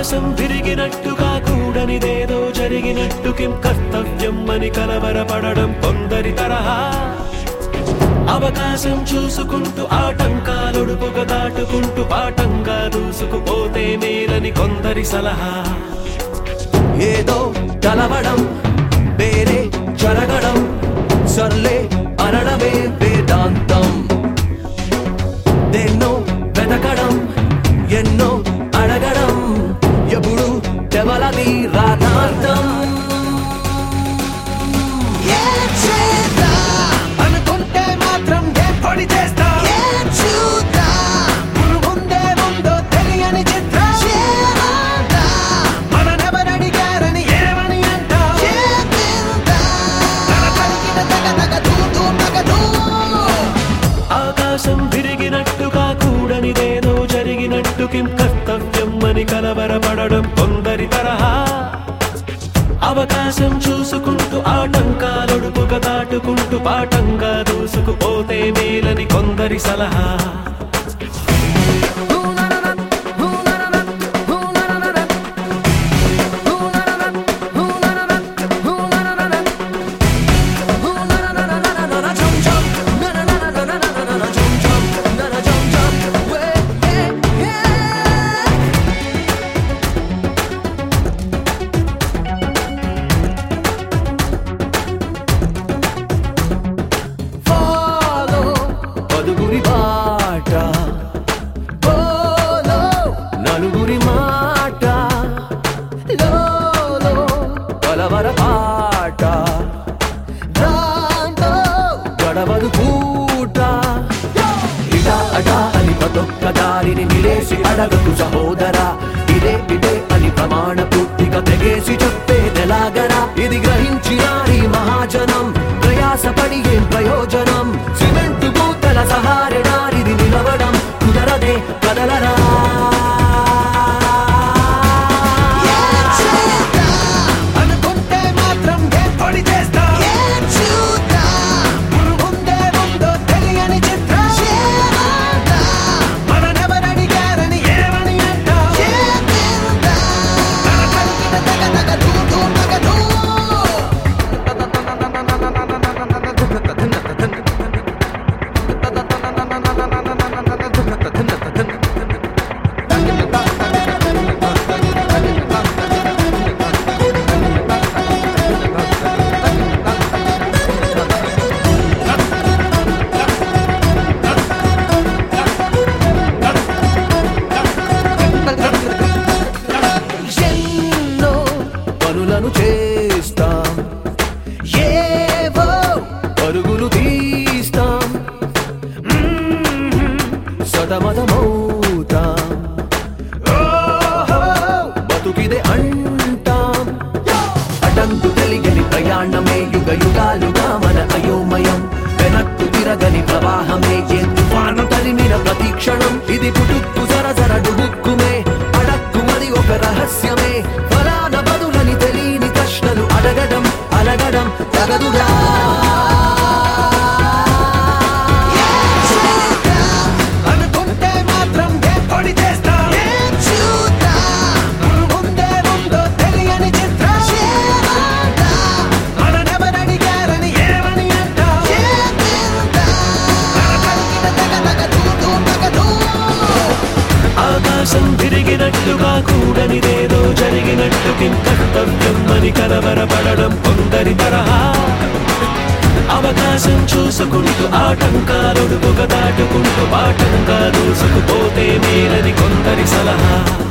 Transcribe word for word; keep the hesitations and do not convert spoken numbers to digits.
ఆకాశం విరిగినట్టుగా కూడనిదేదో జరిగినట్టు కిం కర్తవ్యం అని కలవరపడడం కొందరి తరహా. అవకాశం చూసుకుంటూ ఆటంకాలొడుపుగా దాటుకుంటూ పాఠంగా దూసుకుపోతే మేలని కొందరి సలహా. ఏదో కలవడం వేరే జరగడం సర్లే అనడమే వేదాంతం. దేన్నో వెతకడం ఎన్నో అడగడం ఎప్పుడు తెవలది రాధార్థం. అనుకుంటే మాత్రం ఏ పొడి చేస్తా ముందే ముందో తెలియని చిత్రం మననెవరడిగారని ఏమని అంటా ఆకాశం విరిగినట్టుగా కూడనిదేదో జరిగినట్టు కిం కర్తవ్యం అని కలవరపడడం కొందరి తరహా. అవకాశం చూసుకుంటూ ఆటంకాలొడుపుగా దాటుకుంటూ పాఠంగా దూసుకుపోతే మేలని కొందరి సలహా. పదుగురి బాట నలుగురి మాట కలవర పాట గడవదు పూట. ఇటా అటా అని ప్రతొక్క దారిని నిలేసి అడగకు సహోదరా. ఇదే ఇదే అని ప్రమాణ పూర్తిగా తెగేసి చెప్పేదెలాగరా. ఇది గ్రహించిన ఈ మహాజనం ప్రయాసపడి ఏం ప్రయోజనం. సిమెంటు పూతల సహారే నారిది నిలవడం కుదరదే కదలరా. అనుకుంటే మాత్రం ఏ పొడి చేస్తా ముందే ముందో తెలియని చిత్రం మననెవరడిగారని ఏమని అంటా ఎన్నో పనులను చేస్తాం ఏవో పరుగులు తీస్తాం సతమతమవుతాం బతుకిదే అంటాం. అటంకు తెలియని ప్రయాణమే యుగ యుగాలుగా మన అయోమయం. వెనక్కు తిరగని ప్రవాహమే ఏ తుఫాను తరిమిన ప్రతిక్షణం. ఇది పుట్టుక్కు జరజర డుబుక్కుమే అడక్కుమది ఒక రహస్యమే. ఫలాన బదులని తెలియని ప్రశ్నలు అడగడం అలగడం తగదుగా. అనుకుంటే మాత్రం ఏ పొడి చేస్తా ముందే ముందో తెలియని చిత్రం మననెవరడిగారని ఏమని అంటా ఆకాశం విరిగినట్టుగా కూడనిదేదో జరిగినట్టు కిం కర్తవ్యం అని కలవరపడడం కొందరి తరహా. అవకాశం చూసుకుంటూ ఆటంకాలొడుపుగా దాటుకుంటూ పాఠంగా దూసుకుపోతే మేలని కొందరి సలహా.